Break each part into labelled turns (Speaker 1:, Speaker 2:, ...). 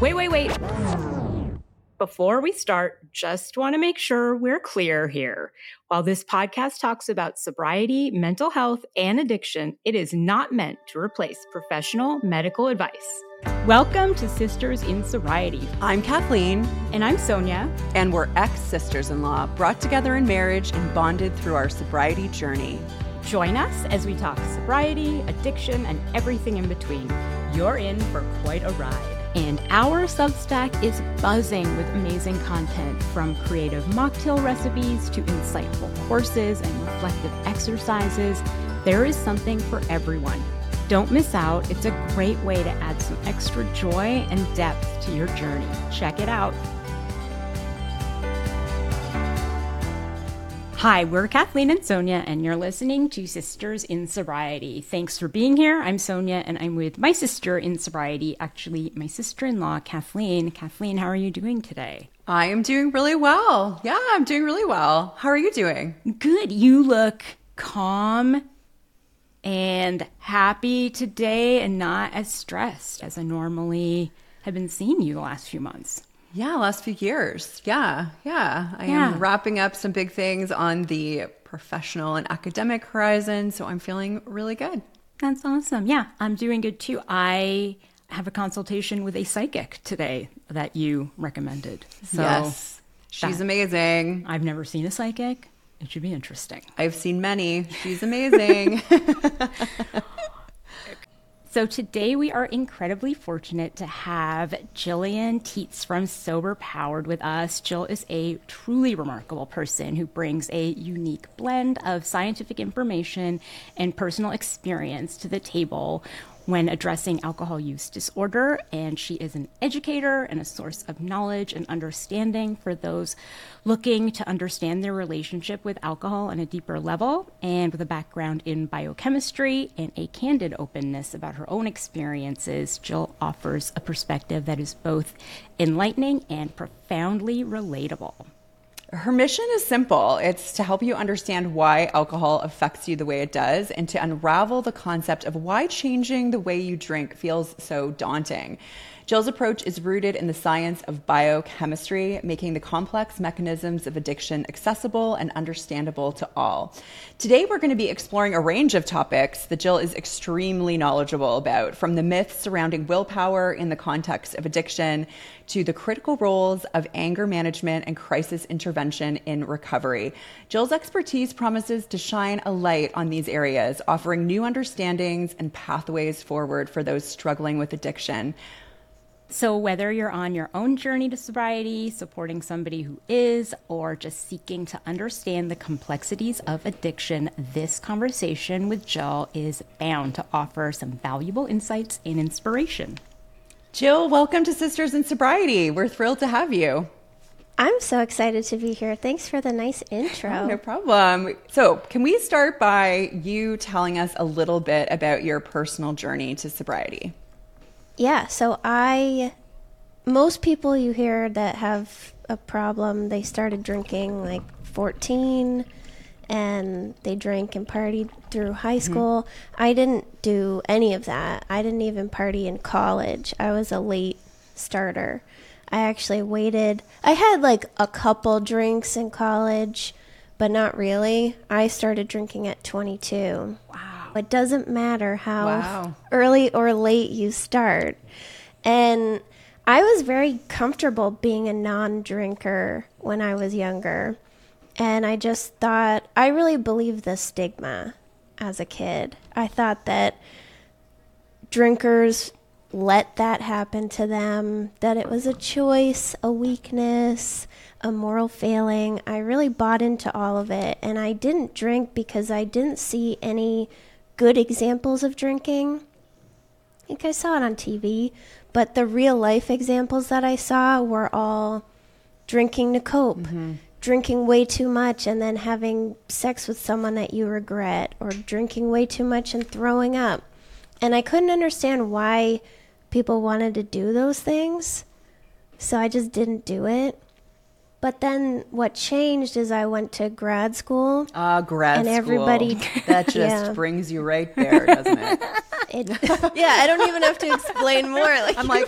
Speaker 1: Wait. Before we start, just want to make sure we're clear here. While this podcast talks about sobriety, mental health, and addiction, it is not meant to replace professional medical advice. Welcome to Sisters in Sobriety.
Speaker 2: I'm Kathleen.
Speaker 1: And I'm Sonia.
Speaker 2: And we're ex-sisters-in-law, brought together in marriage and bonded through our sobriety journey.
Speaker 1: Join us as we talk sobriety, addiction, and everything in between. You're in for quite a ride. And our Substack is buzzing with amazing content, from creative mocktail recipes to insightful courses and reflective exercises. There is something for everyone. Don't miss out. It's a great way to add some extra joy and depth to your journey. Check it out. Hi, we're Kathleen and Sonia, and you're listening to Sisters in Sobriety. Thanks for being here. I'm Sonia, and I'm with my sister in sobriety, actually my sister-in-law, Kathleen. Kathleen, how are you doing today?
Speaker 2: I am doing really well. Yeah, I'm doing really well. How are you doing?
Speaker 1: Good. You look calm and happy today and not as stressed as I normally have been seeing you the last few months.
Speaker 2: Yeah, last few years. Yeah. I am wrapping up some big things on the professional and academic horizon, so I'm feeling really good.
Speaker 1: That's awesome. Yeah, I'm doing good too. I have a consultation with a psychic today that you recommended. So
Speaker 2: yes, she's amazing.
Speaker 1: I've never seen a psychic. It should be interesting.
Speaker 2: I've seen many. She's amazing.
Speaker 1: So today we are incredibly fortunate to have Jillian Teets from Sober Powered with us. Jill is a truly remarkable person who brings a unique blend of scientific information and personal experience to the table when addressing alcohol use disorder, and she is an educator and a source of knowledge and understanding for those looking to understand their relationship with alcohol on a deeper level. And with a background in biochemistry and a candid openness about her own experiences, Jill offers a perspective that is both enlightening and profoundly relatable.
Speaker 2: Her mission is simple. It's to help you understand why alcohol affects you the way it does, and to unravel the concept of why changing the way you drink feels so daunting. Jill's approach is rooted in the science of biochemistry, making the complex mechanisms of addiction accessible and understandable to all. Today, we're going to be exploring a range of topics that Jill is extremely knowledgeable about, from the myths surrounding willpower in the context of addiction to the critical roles of anger management and crisis intervention in recovery. Jill's expertise promises to shine a light on these areas, offering new understandings and pathways forward for those struggling with addiction.
Speaker 1: So whether you're on your own journey to sobriety, supporting somebody who is, or just seeking to understand the complexities of addiction, this conversation with Jill is bound to offer some valuable insights and inspiration.
Speaker 2: Jill, welcome to Sisters in Sobriety. We're thrilled to have you.
Speaker 3: I'm so excited to be here. Thanks for the nice intro.
Speaker 2: Oh, no problem. So can we start by you telling us a little bit about your personal journey to sobriety?
Speaker 3: Yeah, so most people you hear that have a problem, they started drinking like 14 and they drank and partied through high school. I didn't do any of that. I didn't even party in college. I was a late starter. I actually waited. I had like a couple drinks in college, but not really. I started drinking at 22.
Speaker 1: Wow.
Speaker 3: It doesn't matter how early or late you start. And I was very comfortable being a non-drinker when I was younger. And I just thought, I really believed the stigma as a kid. I thought that drinkers let that happen to them, that it was a choice, a weakness, a moral failing. I really bought into all of it. And I didn't drink because I didn't see any good examples of drinking. I think I saw it on TV, but the real life examples that I saw were all drinking to cope, drinking way too much and then having sex with someone that you regret, or drinking way too much and throwing up. And I couldn't understand why people wanted to do those things, so I just didn't do it. But then what changed is I went to grad school.
Speaker 2: Grad
Speaker 3: and
Speaker 2: school.
Speaker 3: Everybody,
Speaker 2: that just brings you right there, doesn't it?
Speaker 3: Yeah, I don't even have to explain more.
Speaker 2: I'm like,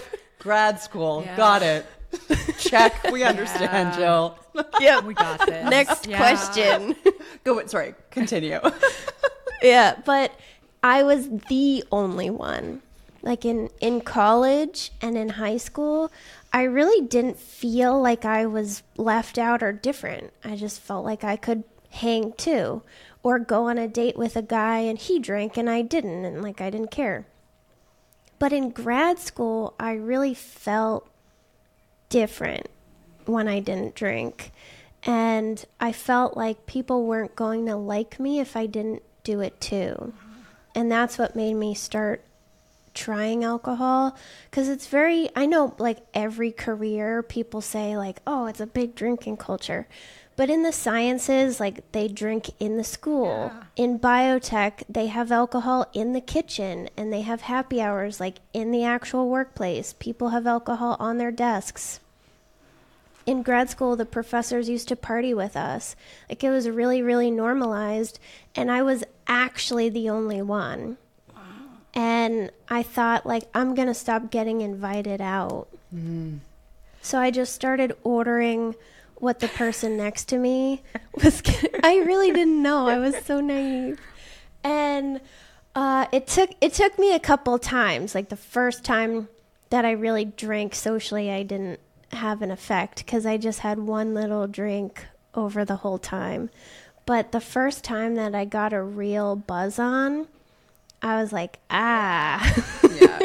Speaker 2: Grad school. Yeah. Got it. Check. We understand, Jill.
Speaker 1: Yeah, we got this.
Speaker 3: Next question.
Speaker 2: Sorry, continue.
Speaker 3: Yeah, but I was the only one. Like in college and in high school, I really didn't feel like I was left out or different. I just felt like I could hang too, or go on a date with a guy and he drank and I didn't, and like I didn't care. But in grad school, I really felt different when I didn't drink. And I felt like people weren't going to like me if I didn't do it too. And that's what made me start trying alcohol, because it's very, I know like every career people say like, oh, it's a big drinking culture. But in the sciences, like they drink in the school. Yeah. In biotech, they have alcohol in the kitchen, and they have happy hours like in the actual workplace. People have alcohol on their desks. In grad school, the professors used to party with us. Like it was really, really normalized. And I was actually the only one. Wow. And I thought like, I'm going to stop getting invited out. Mm. So I just started ordering what the person next to me was getting. I really didn't know. I was so naive. And it took me a couple times. Like the first time that I really drank socially, I didn't have an effect because I just had one little drink over the whole time. But the first time that I got a real buzz on, I was like, yeah.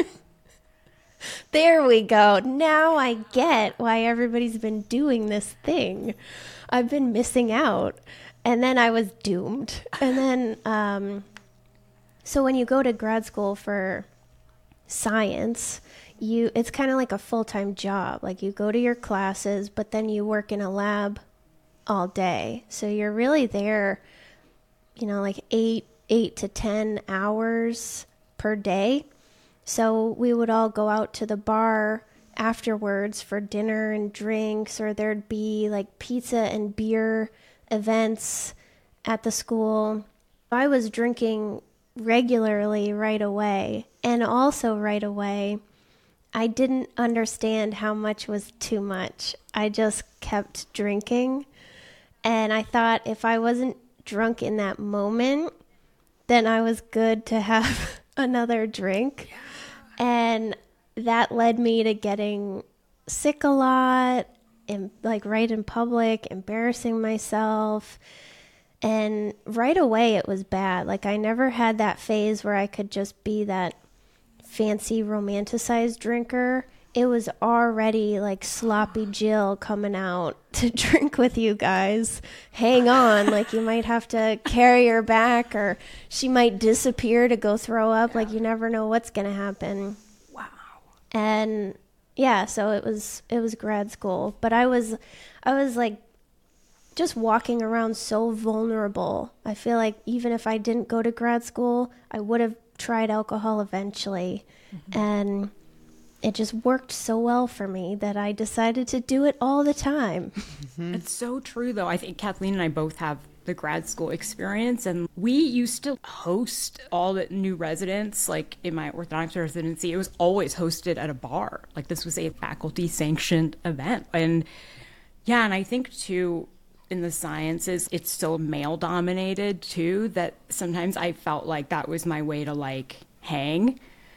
Speaker 3: There we go. Now I get why everybody's been doing this thing. I've been missing out. And then I was doomed. And then, so when you go to grad school for science, it's kind of like a full-time job. Like you go to your classes, but then you work in a lab all day. So you're really there, like 8 to 10 hours per day. So we would all go out to the bar afterwards for dinner and drinks, or there'd be like pizza and beer events at the school. I was drinking regularly right away. And also right away, I didn't understand how much was too much. I just kept drinking. And I thought if I wasn't drunk in that moment, then I was good to have another drink. Yeah. And that led me to getting sick a lot, and like right in public, embarrassing myself. And right away it was bad. Like I never had that phase where I could just be that fancy romanticized drinker. It was already like sloppy Jill coming out to drink with you guys. Hang on, like you might have to carry her back, or she might disappear to go throw up. Yeah. Like you never know what's going to happen. Wow. And yeah, so it was grad school, but I was like just walking around so vulnerable. I feel like even if I didn't go to grad school, I would have tried alcohol eventually. Mm-hmm. And it just worked so well for me that I decided to do it all the time.
Speaker 1: Mm-hmm. It's so true, though. I think Kathleen and I both have the grad school experience, and we used to host all the new residents. Like in my orthodontics residency, it was always hosted at a bar. Like this was a faculty sanctioned event. And yeah, and I think too, in the sciences, it's so male dominated too, that sometimes I felt like that was my way to like hang.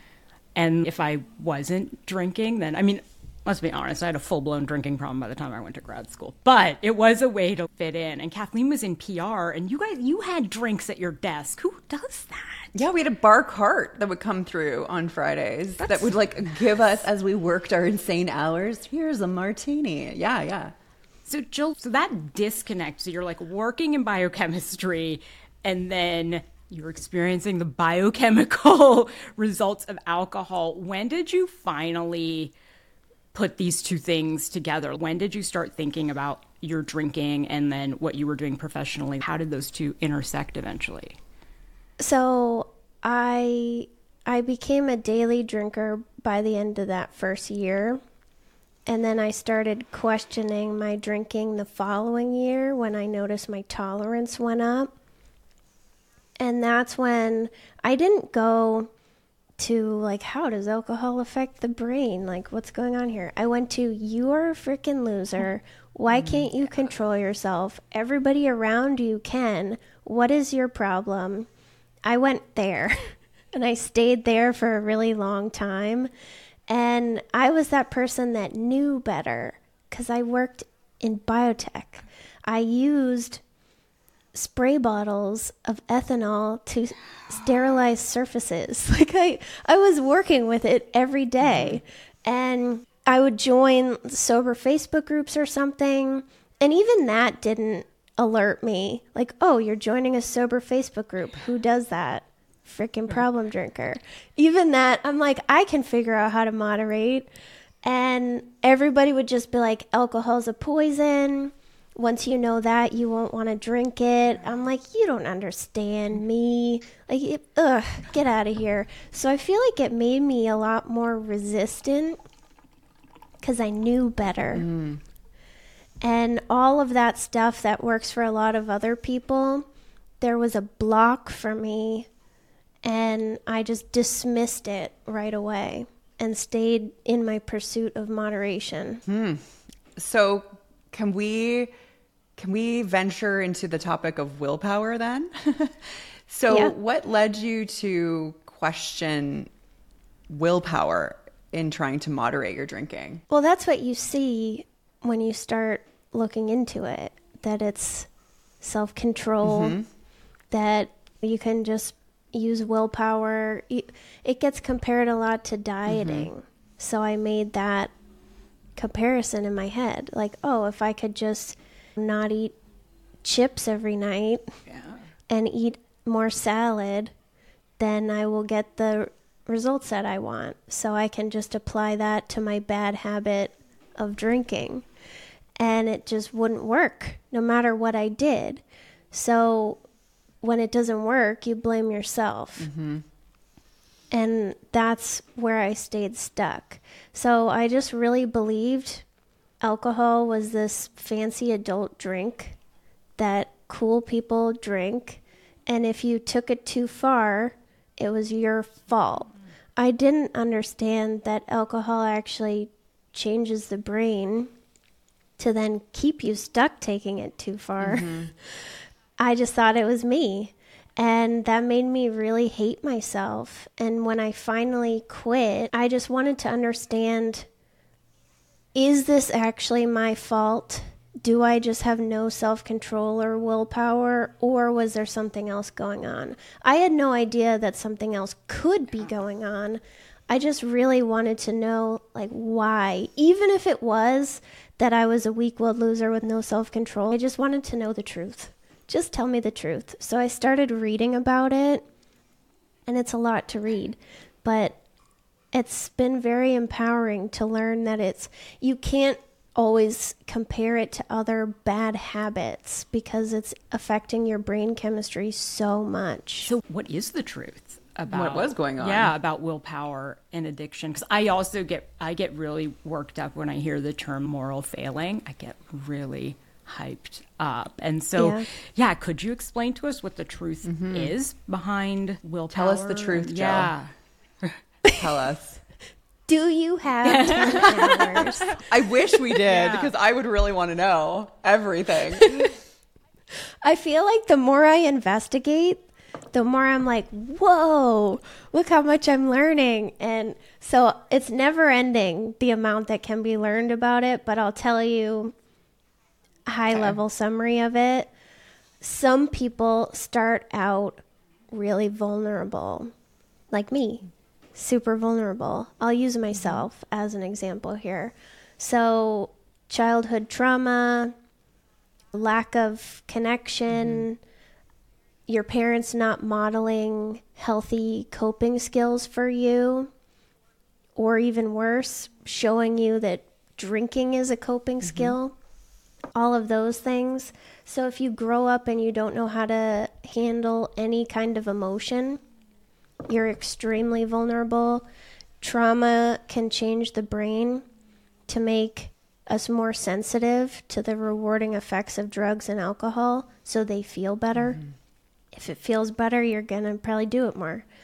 Speaker 1: And if I wasn't drinking, then, I mean, let's be honest, I had a full-blown drinking problem by the time I went to grad school. But it was a way to fit in. And Kathleen was in PR, and you had drinks at your desk. Who does that?
Speaker 2: Yeah, we had a bar cart that would come through on Fridays that would like give us, as we worked our insane hours, here's a martini. Yeah.
Speaker 1: So Jill, that disconnect, so you're like working in biochemistry, and then you're experiencing the biochemical results of alcohol. When did you finally put these two things together? When did you start thinking about your drinking and then what you were doing professionally? How did those two intersect eventually?
Speaker 3: So I became a daily drinker by the end of that first year. And then I started questioning my drinking the following year when I noticed my tolerance went up. And that's when I didn't go to like, how does alcohol affect the brain? Like, what's going on here? I went to, you are a freaking loser. Why can't you control yourself? Everybody around you can. What is your problem? I went there and I stayed there for a really long time. And I was that person that knew better because I worked in biotech. I used spray bottles of ethanol to sterilize surfaces. Like I was working with it every day. And I would join sober Facebook groups or something. And even that didn't alert me. Like, oh, you're joining a sober Facebook group. Who does that? Freaking problem drinker. Even that, I'm like, I can figure out how to moderate. And everybody would just be like, alcohol's a poison. Once you know that, you won't want to drink it. I'm like, you don't understand me. Like, get out of here. So I feel like it made me a lot more resistant because I knew better. And all of that stuff that works for a lot of other people, there was a block for me. And I just dismissed it right away and stayed in my pursuit of moderation.
Speaker 2: So can we venture into the topic of willpower then? So what led you to question willpower in trying to moderate your drinking?
Speaker 3: Well, that's what you see when you start looking into it, that it's self-control, that you can just use willpower. It gets compared a lot to dieting. So I made that comparison in my head. Like, oh, if I could just not eat chips every night and eat more salad, then I will get the results that I want. So I can just apply that to my bad habit of drinking. And it just wouldn't work no matter what I did. So when it doesn't work, you blame yourself. And that's where I stayed stuck. So I just really believed alcohol was this fancy adult drink that cool people drink. And if you took it too far, it was your fault. I didn't understand that alcohol actually changes the brain to then keep you stuck taking it too far. I just thought it was me. And that made me really hate myself. And when I finally quit, I just wanted to understand, is this actually my fault? Do I just have no self-control or willpower, or was there something else going on? I had no idea that something else could be going on. I just really wanted to know, like, why. Even if it was that I was a weak-willed loser with no self-control, I just wanted to know the truth. Just tell me the truth. So I started reading about it, and it's a lot to read, but it's been very empowering to learn that you can't always compare it to other bad habits because it's affecting your brain chemistry so much.
Speaker 1: So what is the truth about
Speaker 2: what was going on?
Speaker 1: Yeah, about willpower and addiction? Because I also get really worked up when I hear the term moral failing. I get really hyped up. And so, could you explain to us what the truth is behind willpower?
Speaker 2: Tell us the truth, Jill.
Speaker 1: Yeah.
Speaker 2: Tell us.
Speaker 3: Do you have 10 hours?
Speaker 2: I wish we did, because I would really want to know everything.
Speaker 3: I feel like the more I investigate, the more I'm like, whoa, look how much I'm learning. And so it's never ending, the amount that can be learned about it, but I'll tell you a high level summary of it. Some people start out really vulnerable, like me, super vulnerable. I'll use myself as an example here. So childhood trauma, lack of connection, your parents not modeling healthy coping skills for you, or even worse, showing you that drinking is a coping skill, all of those things. So if you grow up and you don't know how to handle any kind of emotion, you're extremely vulnerable. Trauma can change the brain to make us more sensitive to the rewarding effects of drugs and alcohol, so they feel better. If it feels better, you're going to probably do it more.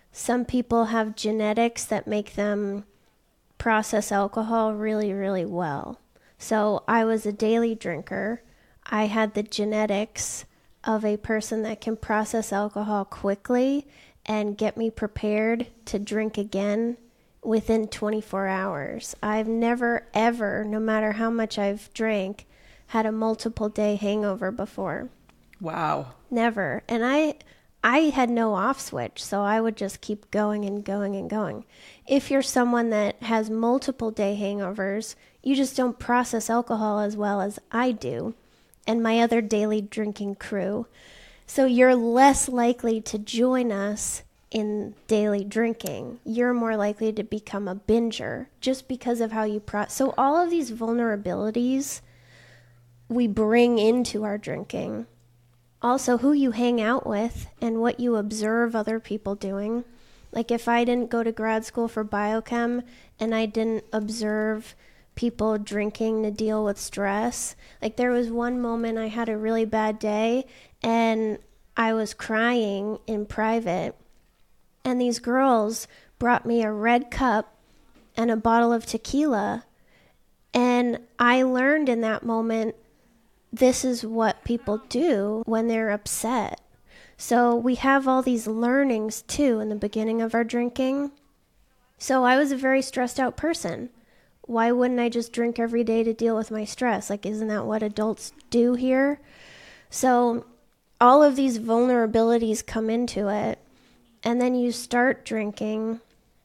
Speaker 3: Some people have genetics that make them process alcohol really, really well. So I was a daily drinker. I had the genetics of a person that can process alcohol quickly and get me prepared to drink again within 24 hours. I've never, ever, no matter how much I've drank, had a multiple day hangover before.
Speaker 2: Wow.
Speaker 3: Never. And I had no off switch, so I would just keep going and going and going. If you're someone that has multiple day hangovers, you just don't process alcohol as well as I do and my other daily drinking crew. So you're less likely to join us in daily drinking. You're more likely to become a binger just because of how you So all of these vulnerabilities we bring into our drinking. Also, who you hang out with and what you observe other people doing. Like if I didn't go to grad school for biochem and I didn't observe people drinking to deal with stress. Like there was one moment I had a really bad day and I was crying in private. And these girls brought me a red cup and a bottle of tequila. And I learned in that moment, this is what people do when they're upset. So we have all these learnings too in the beginning of our drinking. So I was a very stressed out person. Why wouldn't I just drink every day to deal with my stress? Like, isn't that what adults do here? So all of these vulnerabilities come into it. And then you start drinking,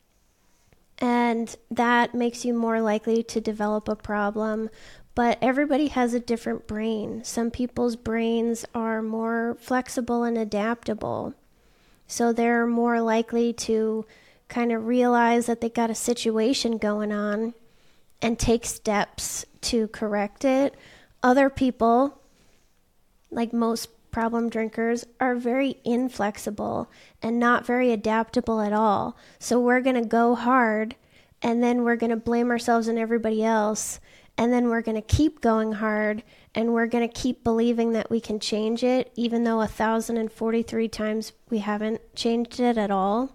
Speaker 3: and that makes you more likely to develop a problem. But everybody has a different brain. Some people's brains are more flexible and adaptable. So they're more likely to kind of realize that they got a situation going on and take steps to correct it. Other people, like most problem drinkers, are very inflexible and not very adaptable at all. So we're going to go hard and then we're going to blame ourselves and everybody else. And then we're going to keep going hard and we're going to keep believing that we can change it, even though 1,043 times we haven't changed it at all.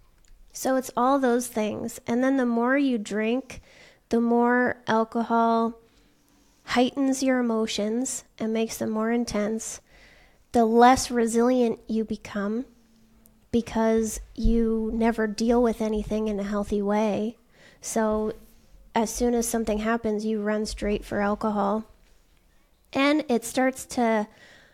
Speaker 3: So it's all those things. And then the more you drink, the more alcohol heightens your emotions and makes them more intense. The less resilient you become because you never deal with anything in a healthy way. So as soon as something happens, you run straight for alcohol. And it starts to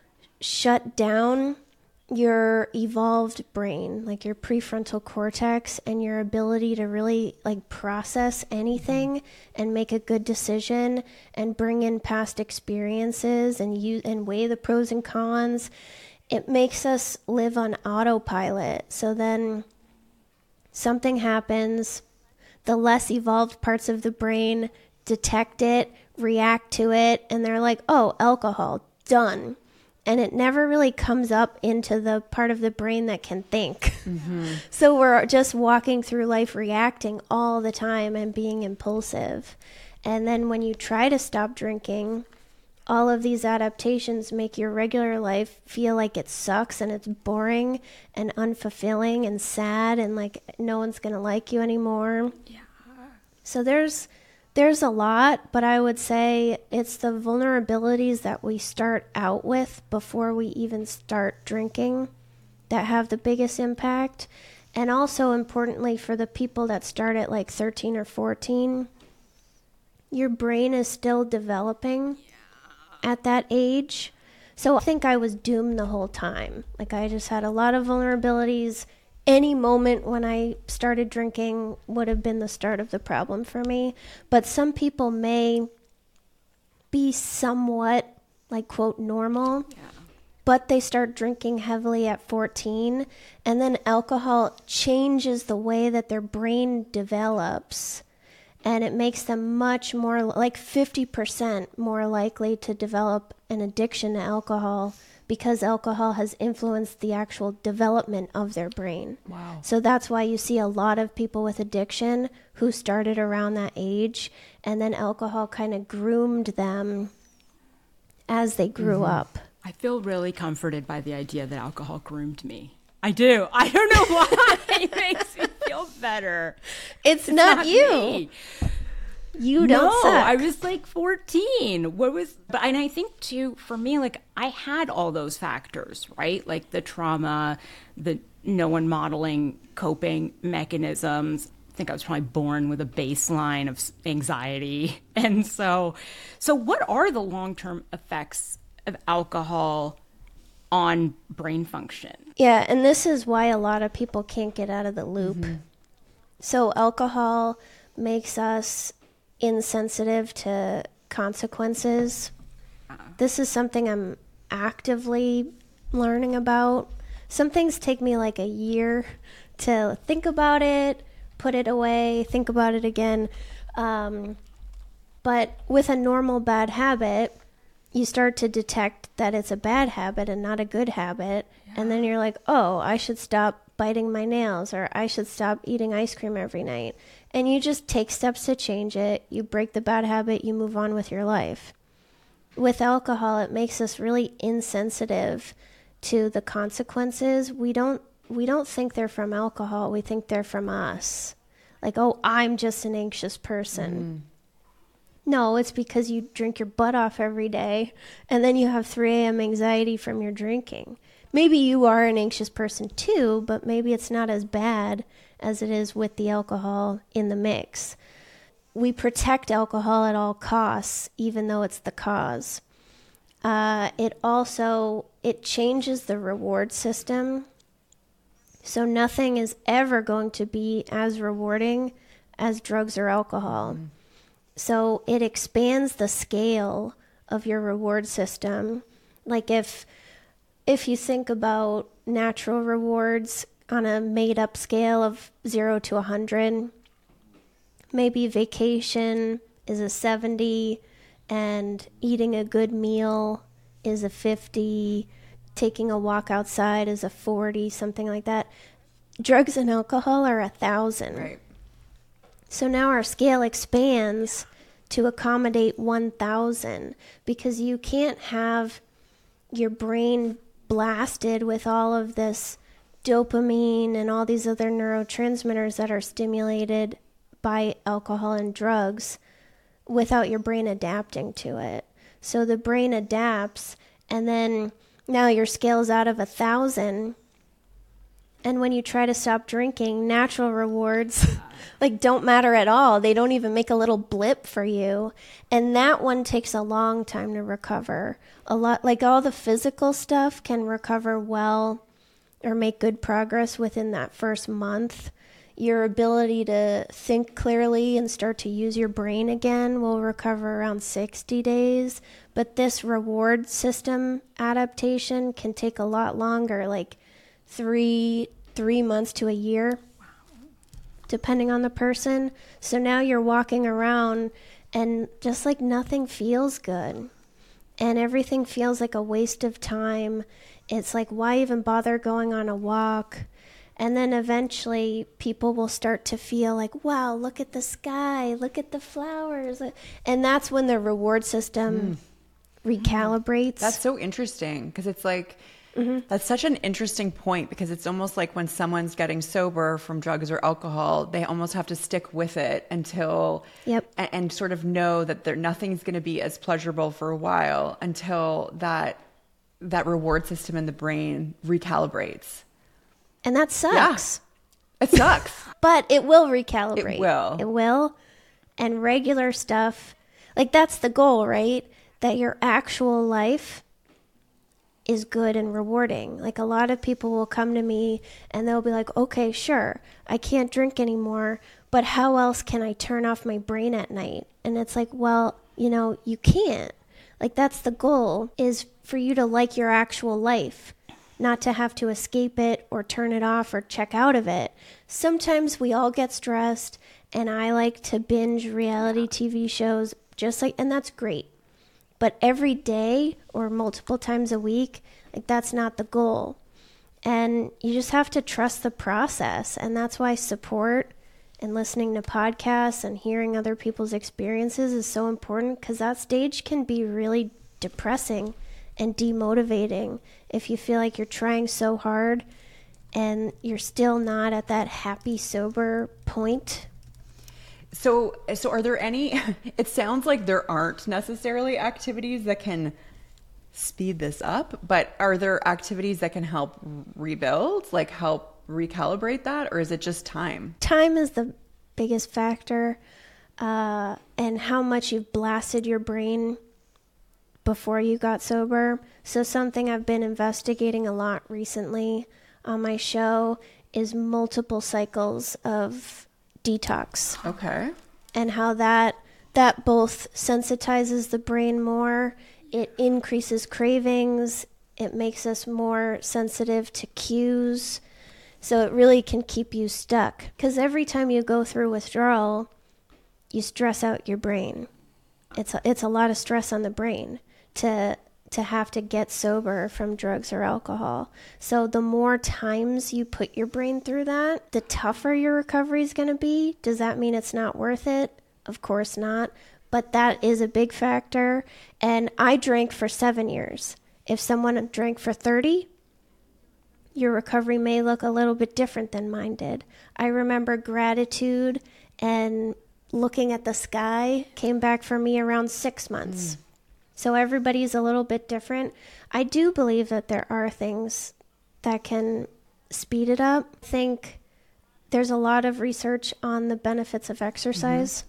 Speaker 3: shut down your evolved brain, like your prefrontal cortex and your ability to really like process anything and make a good decision and bring in past experiences and use and weigh the pros and cons. It makes us live on autopilot. So then something happens, the less evolved parts of the brain detect it, react to it, and they're like, oh, alcohol, done. And it never really comes up into the part of the brain that can think. Mm-hmm. So we're just walking through life reacting all the time and being impulsive. And then when you try to stop drinking, all of these adaptations make your regular life feel like it sucks and it's boring and unfulfilling and sad and like no one's going to like you anymore. Yeah. So there's a lot, but I would say it's the vulnerabilities that we start out with before we even start drinking that have the biggest impact. And also importantly for the people that start at like 13 or 14, your brain is still developing at that age. So I think I was doomed the whole time. Like I just had a lot of vulnerabilities. Any moment when I started drinking would have been the start of the problem for me. But some people may be somewhat, like, quote, normal, but they start drinking heavily at 14, and then alcohol changes the way that their brain develops, and it makes them much more, like 50% more likely to develop an addiction to alcohol because alcohol has influenced the actual development of their brain. Wow. So that's why you see a lot of people with addiction who started around that age, and then alcohol kind of groomed them as they grew up.
Speaker 1: I feel really comforted by the idea that alcohol groomed me. I do. I don't know why. It makes me feel better.
Speaker 3: It's not you.
Speaker 1: Me.
Speaker 3: You don't suck.
Speaker 1: I was like 14. And I think too, for me, like I had all those factors, right? Like the trauma, the no one modeling coping mechanisms. I think I was probably born with a baseline of anxiety. And so what are the long-term effects of alcohol on brain function?
Speaker 3: Yeah, and this is why a lot of people can't get out of the loop. Mm-hmm. So alcohol makes us insensitive to consequences. This is something I'm actively learning about. Some things take me like a year to think about it, put it away, think about it again. But with a normal bad habit, you start to detect that it's a bad habit and not a good habit. Yeah. And then you're like, oh, I should stop biting my nails, or I should stop eating ice cream every night. And you just take steps to change it. You break the bad habit, you move on with your life. With alcohol, it makes us really insensitive to the consequences. We don't think they're from alcohol. We think they're from us. Like, oh, I'm just an anxious person. No, it's because you drink your butt off every day, and then you have 3 a.m. anxiety from your drinking. Maybe you are an anxious person too, but maybe it's not as bad as it is with the alcohol in the mix. We protect alcohol at all costs, even though it's the cause. It changes the reward system. So nothing is ever going to be as rewarding as drugs or alcohol. Mm-hmm. So it expands the scale of your reward system. Like if you think about natural rewards on a made-up scale of 0 to 100, maybe vacation is a 70, and eating a good meal is a 50, taking a walk outside is a 40, something like that. Drugs and alcohol are 1,000.
Speaker 2: Right.
Speaker 3: So now our scale expands to accommodate 1,000, because you can't have your brain blasted with all of this dopamine and all these other neurotransmitters that are stimulated by alcohol and drugs without your brain adapting to it. So the brain adapts, and then now your scale's out of 1,000. And when you try to stop drinking, natural rewards don't matter at all. They don't even make a little blip for you. And that one takes a long time to recover. A lot, like all the physical stuff can recover well or make good progress within that first month. Your ability to think clearly and start to use your brain again will recover around 60 days. But this reward system adaptation can take a lot longer, like 3 months to a year, depending on the person. So now you're walking around and just like nothing feels good, and everything feels like a waste of time. It's like, why even bother going on a walk? And then eventually people will start to feel like, wow, look at the sky, look at the flowers. And that's when the reward system recalibrates.
Speaker 2: That's so interesting, because it's like, that's such an interesting point, because it's almost like when someone's getting sober from drugs or alcohol, they almost have to stick with it until, and sort of know that nothing's going to be as pleasurable for a while until that reward system in the brain recalibrates.
Speaker 3: And that sucks.
Speaker 2: Yeah, it sucks.
Speaker 3: But it will recalibrate.
Speaker 2: It will.
Speaker 3: And regular stuff, like that's the goal, right? That your actual life is good and rewarding. Like a lot of people will come to me and they'll be like, okay, sure, I can't drink anymore, but how else can I turn off my brain at night? And it's like, well, you can't. Like that's the goal, is for you to like your actual life, not to have to escape it or turn it off or check out of it. Sometimes we all get stressed, and I like to binge reality TV shows, and that's great. But every day or multiple times a week, that's not the goal. And you just have to trust the process. And that's why support and listening to podcasts and hearing other people's experiences is so important, because that stage can be really depressing and demotivating if you feel like you're trying so hard and you're still not at that happy sober point.
Speaker 2: So are there any, it sounds like there aren't necessarily activities that can speed this up, but are there activities that can help rebuild, like help recalibrate that, or is it just time?
Speaker 3: Time is the biggest factor, and how much you've blasted your brain before you got sober. So something I've been investigating a lot recently on my show is multiple cycles of detox.
Speaker 2: Okay.
Speaker 3: And how that both sensitizes the brain more, it increases cravings, it makes us more sensitive to cues. So it really can keep you stuck. Because every time you go through withdrawal, you stress out your brain. It's a lot of stress on the brain to have to get sober from drugs or alcohol. So the more times you put your brain through that, the tougher your recovery is going to be. Does that mean it's not worth it? Of course not. But that is a big factor. And I drank for 7 years. If someone drank for 30, your recovery may look a little bit different than mine did. I remember gratitude and looking at the sky came back for me around 6 months. So everybody's a little bit different. I do believe that there are things that can speed it up. I think there's a lot of research on the benefits of exercise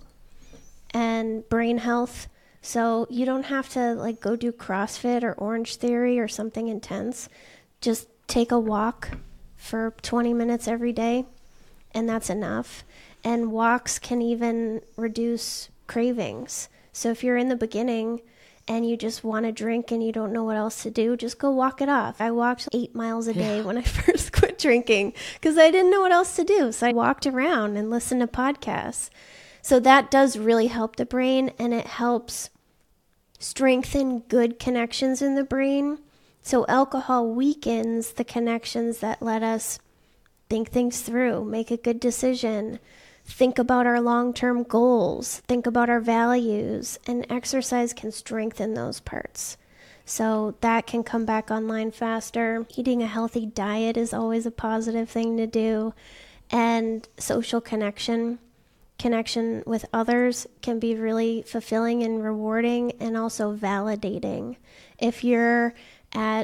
Speaker 3: and brain health. So you don't have to like go do CrossFit or Orange Theory or something intense. Just take a walk for 20 minutes every day, and that's enough. And walks can even reduce cravings. So if you're in the beginning and you just want to drink and you don't know what else to do, just go walk it off. I walked 8 miles a day when I first quit drinking because I didn't know what else to do. So I walked around and listened to podcasts. So that does really help the brain, and it helps strengthen good connections in the brain. So alcohol weakens the connections that let us think things through, make a good decision, think about our long-term goals, think about our values, and exercise can strengthen those parts. So that can come back online faster. Eating a healthy diet is always a positive thing to do. And social connection with others can be really fulfilling and rewarding and also validating. If you're at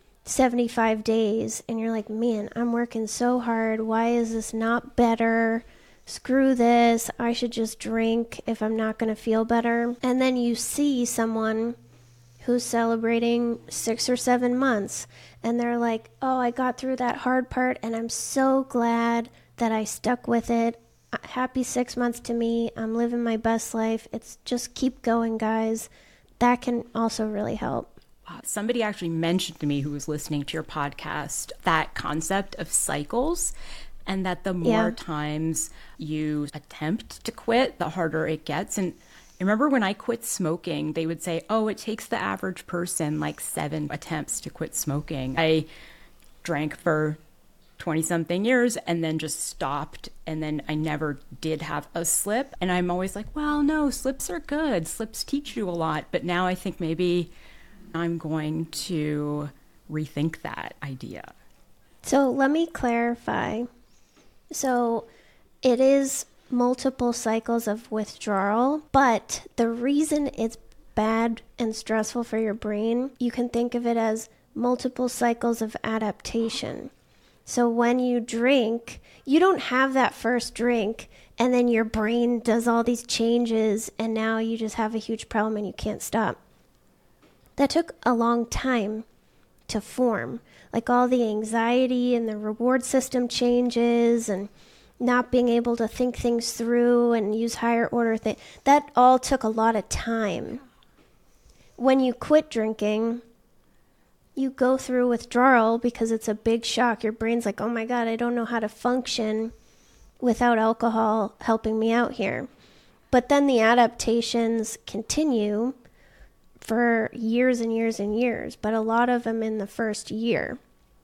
Speaker 3: 75 days and you're like, man, I'm working so hard. Why is this not better? Screw this. I should just drink if I'm not going to feel better. And then you see someone who's celebrating 6 or 7 months and they're like, oh, I got through that hard part and I'm so glad that I stuck with it. Happy 6 months to me. I'm living my best life. It's just keep going, guys. That can also really help.
Speaker 1: Somebody actually mentioned to me who was listening to your podcast that concept of cycles, and that the more times you attempt to quit, the harder it gets. And I remember when I quit smoking, they would say, oh, it takes the average person like 7 attempts to quit smoking. I drank for 20-something years and then just stopped, and then I never did have a slip. And I'm always like, well, no, slips are good. Slips teach you a lot. But now I think maybe I'm going to rethink that idea.
Speaker 3: So let me clarify. So it is multiple cycles of withdrawal, but the reason it's bad and stressful for your brain, you can think of it as multiple cycles of adaptation. So when you drink, you don't have that first drink and then your brain does all these changes and now you just have a huge problem and you can't stop. That took a long time to form. Like all the anxiety and the reward system changes and not being able to think things through and use higher order things. That all took a lot of time. When you quit drinking, you go through withdrawal because it's a big shock. Your brain's like, oh my God, I don't know how to function without alcohol helping me out here. But then the adaptations continue for years and years and years, but a lot of them in the first year.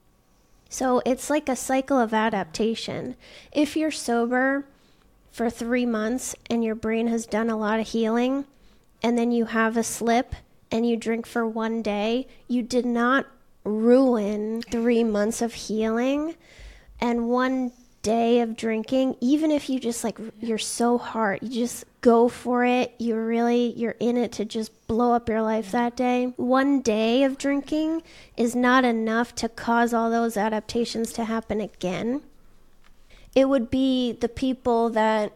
Speaker 3: So it's like a cycle of adaptation. If you're sober for 3 months and your brain has done a lot of healing, and then you have a slip and you drink for 1 day, you did not ruin 3 months of healing, And one day of drinking, even if you just like, you're so hard, you just go for it, you're in it to just blow up your life that day. One day of drinking is not enough to cause all those adaptations to happen again. It would be the people that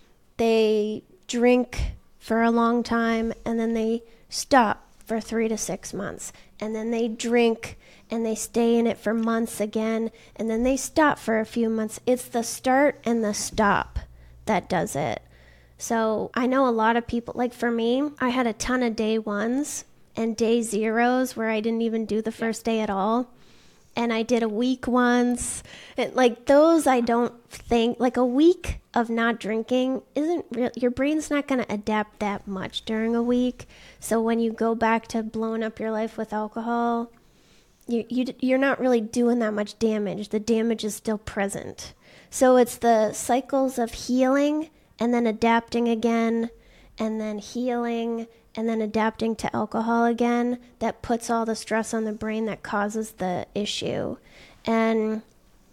Speaker 3: they drink for a long time and then they stop for 3 to 6 months, and then they drink and they stay in it for months again, and then they stop for a few months. It's the start and the stop that does it. So I know a lot of people, like for me, I had a ton of day ones and day zeros where I didn't even do the first day at all. And I did a week once. And like those, I don't think, like a week of not drinking isn't real. Your brain's not going to adapt that much during a week. So when you go back to blowing up your life with alcohol, you're not really doing that much damage. The damage is still present. So it's the cycles of healing and then adapting again, and then healing and then adapting to alcohol again that puts all the stress on the brain that causes the issue. And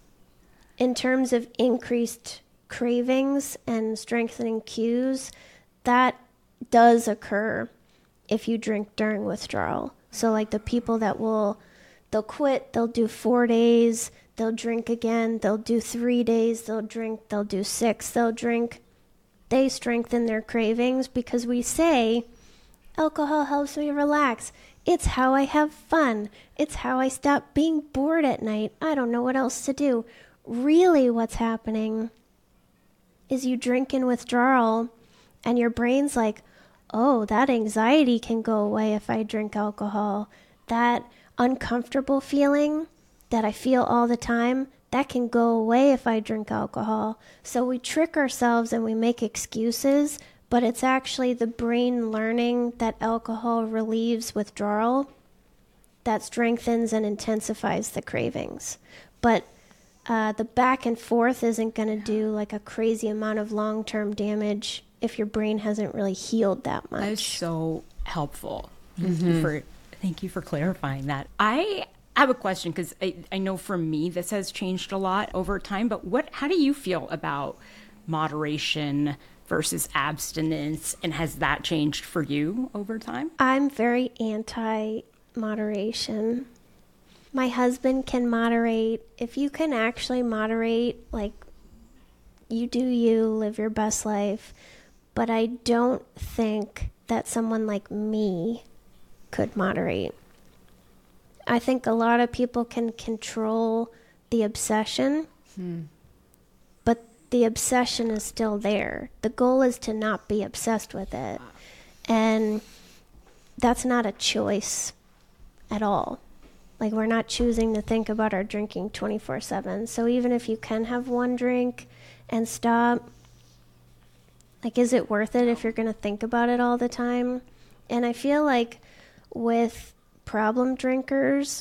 Speaker 3: in terms of increased cravings and strengthening cues, that does occur if you drink during withdrawal. So like the people that they'll quit, they'll do 4 days, they'll drink again, they'll do 3 days, they'll drink, they'll do 6, they'll drink. They strengthen their cravings because we say, alcohol helps me relax. It's how I have fun. It's how I stop being bored at night. I don't know what else to do. Really what's happening is you drink in withdrawal and your brain's like, oh, that anxiety can go away if I drink alcohol. That uncomfortable feeling that I feel all the time, that can go away if I drink alcohol. So we trick ourselves and we make excuses, but it's actually the brain learning that alcohol relieves withdrawal that strengthens and intensifies the cravings. But the back and forth isn't going to do like a crazy amount of long-term damage if your brain hasn't really healed that much.
Speaker 1: That is so helpful. Thank you for clarifying that. I have a question because I know for me this has changed a lot over time, but how do you feel about moderation versus abstinence, and has that changed for you over time?
Speaker 3: I'm very anti-moderation. My husband can moderate. If you can actually moderate, like, you do you, live your best life. But I don't think that someone like me could moderate. I think a lot of people can control the obsession, but the obsession is still there. The goal is to not be obsessed with it. And that's not a choice at all. Like, we're not choosing to think about our drinking 24/7. So even if you can have one drink and stop, like, is it worth it if you're going to think about it all the time? And I feel like with problem drinkers,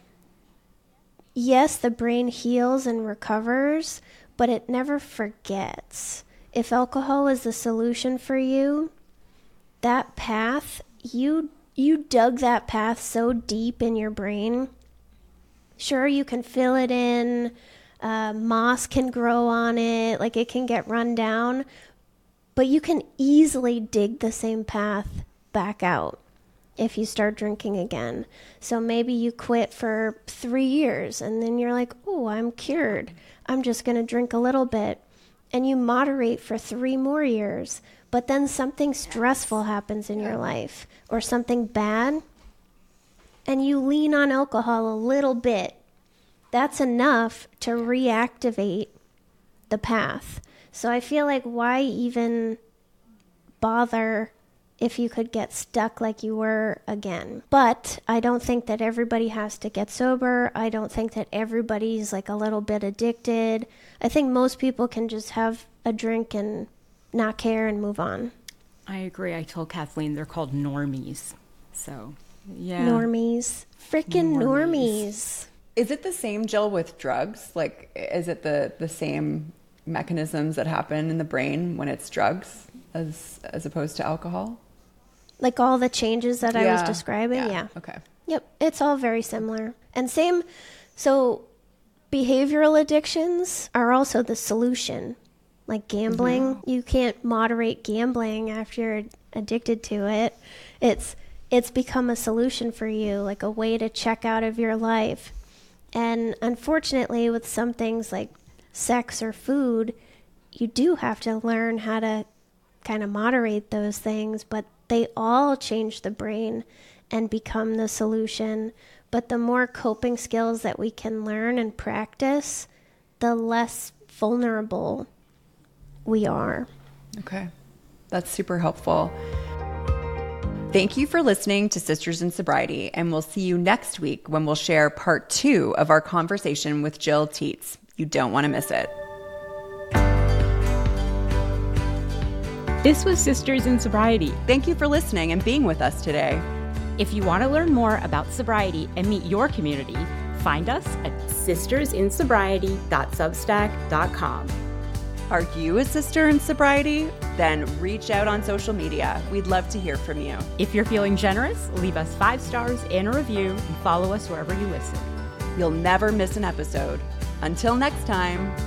Speaker 3: yes, the brain heals and recovers, but it never forgets. If alcohol is the solution for you, that path, you dug that path so deep in your brain. Sure, you can fill it in, moss can grow on it, like it can get run down, but you can easily dig the same path back out if you start drinking again. So maybe you quit for 3 years and then you're like, oh, I'm cured. I'm just going to drink a little bit. And you moderate for 3 more years. But then something stressful happens in your life or something bad, and you lean on alcohol a little bit. That's enough to reactivate the path. So I feel like why even bother if you could get stuck like you were again? But I don't think that everybody has to get sober. I don't think that everybody's like a little bit addicted. I think most people can just have a drink and not care and move on.
Speaker 1: I agree. I told Kathleen they're called normies. So, yeah.
Speaker 3: Normies. Freaking normies.
Speaker 2: Is it the same, Jill, with drugs? Like, is it the same mechanisms that happen in the brain when it's drugs as opposed to alcohol?
Speaker 3: Like all the changes that I was describing? Yeah.
Speaker 2: Okay.
Speaker 3: Yep. It's all very similar. And same, so behavioral addictions are also the solution. Like gambling, you can't moderate gambling after you're addicted to it. It's become a solution for you, like a way to check out of your life. And unfortunately, with some things like sex or food, you do have to learn how to kind of moderate those things, but they all change the brain and become the solution. But the more coping skills that we can learn and practice, the less vulnerable we are.
Speaker 2: Okay, that's super helpful. Thank you for listening to Sisters in Sobriety, and we'll see you next week when we'll share part 2 of our conversation with Jill Teets. You don't want to miss it.
Speaker 1: This was Sisters in Sobriety.
Speaker 2: Thank you for listening and being with us today.
Speaker 1: If you want to learn more about sobriety and meet your community, find us at sistersinsobriety.substack.com.
Speaker 2: Are you a sister in sobriety? Then reach out on social media. We'd love to hear from you.
Speaker 1: If you're feeling generous, leave us 5 stars and a review and follow us wherever you listen.
Speaker 2: You'll never miss an episode. Until next time.